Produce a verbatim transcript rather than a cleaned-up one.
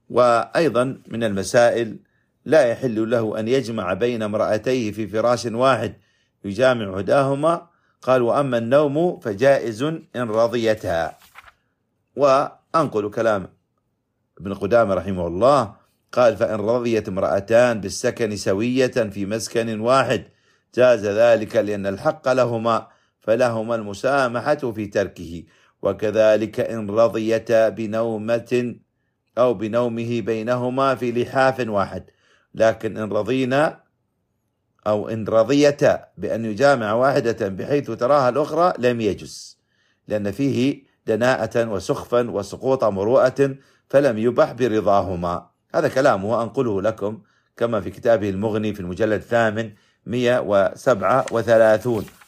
وأيضا من المسائل لا يحل له أن يجمع بين امرأتيه في فراش واحد يجامع إحداهما. قال: وأما النوم فجائز إن رضيتها. وأنقل كلام ابن قدامة رحمه الله قال: فإن رضيت امرأتان بالسكن سوية في مسكن واحد جاز ذلك، لأن الحق لهما فلهما المسامحة في تركه. وكذلك إن رضيتا بنومة أو بنومه بينهما في لحاف واحد. لكن إن رضينا أو إن رضيتا بأن يجامع واحدة بحيث تراها الأخرى لم يجز، لأن فيه دناءة وسخفا وسقوط مروءة، فلم يبح برضاهما. هذا كلامه أنقله لكم كما في كتابه المغني في المجلد الثامن مئة وسبعة وثلاثون.